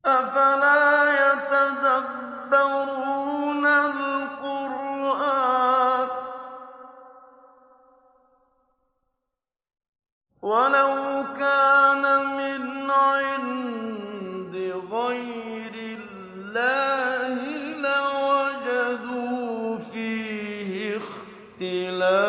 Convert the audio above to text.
أَفَلَا يَتَدَبَّرُونَ الْقُرْآنَ ۚ وَلَوْ كَانَ مِنْ عِندِ غَيْرِ اللَّهِ لَوَجَدُوا فِيهِ اخْتِلَافًا